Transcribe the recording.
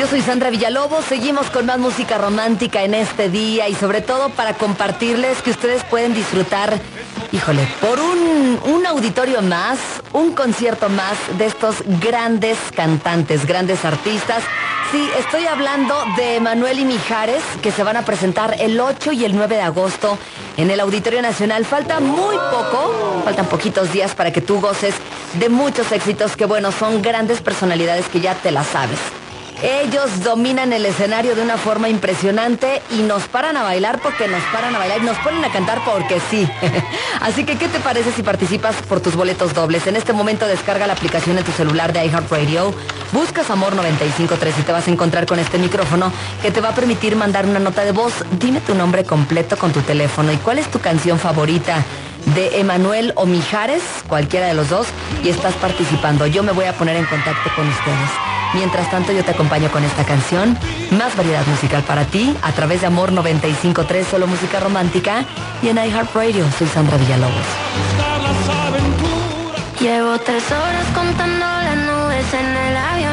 Yo soy Sandra Villalobos, seguimos con más música romántica en este día y sobre todo para compartirles que ustedes pueden disfrutar, híjole, por un auditorio más, un concierto más de estos grandes cantantes, grandes artistas. Sí, estoy hablando de Emanuel y Mijares, que se van a presentar el 8 y el 9 de agosto en el Auditorio Nacional. Falta muy poco, faltan poquitos días para que tú goces de muchos éxitos que, bueno, son grandes personalidades que ya te las sabes. Ellos dominan el escenario de una forma impresionante y nos paran a bailar porque nos paran a bailar y nos ponen a cantar porque sí. Así que, ¿qué te parece si participas por tus boletos dobles? En este momento descarga la aplicación en tu celular de iHeartRadio, buscas Amor 95.3 y te vas a encontrar con este micrófono que te va a permitir mandar una nota de voz. Dime tu nombre completo con tu teléfono y cuál es tu canción favorita de Emanuel o Mijares, cualquiera de los dos, y estás participando. Yo me voy a poner en contacto con ustedes. Mientras tanto, yo te acompaño con esta canción. Más variedad musical para ti a través de Amor 95.3, solo música romántica, y en iHeartRadio. Soy Sandra Villalobos. Llevo 3 horas contando las nubes en el avión.